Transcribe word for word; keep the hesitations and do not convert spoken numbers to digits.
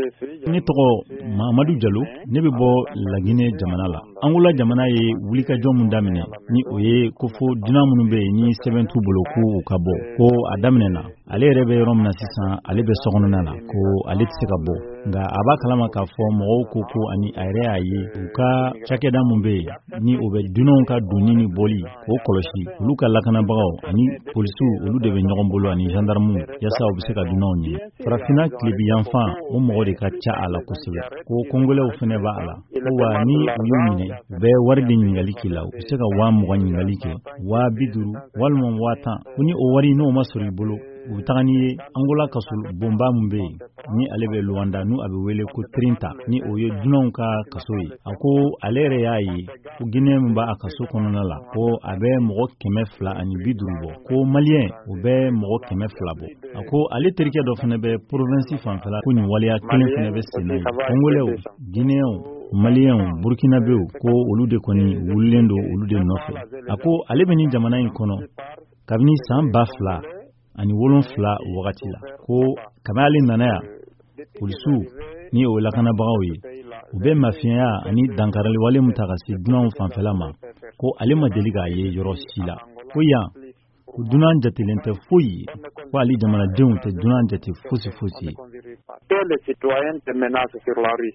ne tɔgɔ Mahamadu Jalo ne bɛ bɔ Laginɛ jamana la. Angola jamana ye wulikajɔ mun daminɛ ni o ye ko fo dunan minnu bɛ yen ni sɛbɛn t'u bolo ko u ka bɔ ko a daminɛna ale yɛrɛ bɛ yɔrɔ min na sisan ale bɛ sokɔnɔna la ko ale tɛ se ka bɔ nka a b'a kalama k'a fɔ mɔgɔw ko ko ani a yɛrɛ y'a ye u ka cakɛda mun bɛ yen ni o bɛ dunanw ka donni ni bɔli k'o kɔlɔsi olu ka lakanabagaw ani polisiw olu de bɛ ɲɔgɔn bolo ani gendarmew yasa u bɛ se ka dunanw ɲini. Farafina tilebiyanfan o mɔgɔ de ka ca a la kosɛbɛ ko kongolɛw fɛnɛ b'a la ko wa ni u y'u minɛ u bɛ wari de ɲininkali k'i la u bɛ se ka waa mugan ɲininkali kɛ waa bi duuru walima waa tan ko ni o wari n'o ma sɔrɔ i bolo u bɛ taga n'i ye Angola kaso bonba mun bɛ yen ni ale bɛ Luanda n'u a bɛ wele ko Trinta ni o ye dunanw ka kaso ye a ko ale yɛrɛ y'a ye ko Guinée min b'a a kaso kɔnɔna la ko a bɛ mɔgɔ kɛmɛ fila ani bi duuru bɔ ko Malien o bɛ mɔgɔ kɛmɛ fila bɔ a ko ale terikɛ dɔ fana bɛ province fanfɛla ko nin waleya kelen fana bɛ sen na ye Congolais Guinéens Maliens Burkinabés ko olu de kɔni wulilen don olu de nɔfɛ a ko ale bɛ nin jamana in kɔnɔ kabini san ba fila ani wolonfila wagati la ko kabini ale nana yan polisiw ni o lakanabagaw ye u bɛ mafiyanya ani dankarali wale mun ta ka se dunanw fanfɛla ma ko ale ma deli k'a ye yɔrɔ si la ko yan ko dunan jatelen tɛ foyi ye ko ale jamanadenw tɛ dunan jate fosi fosi ye.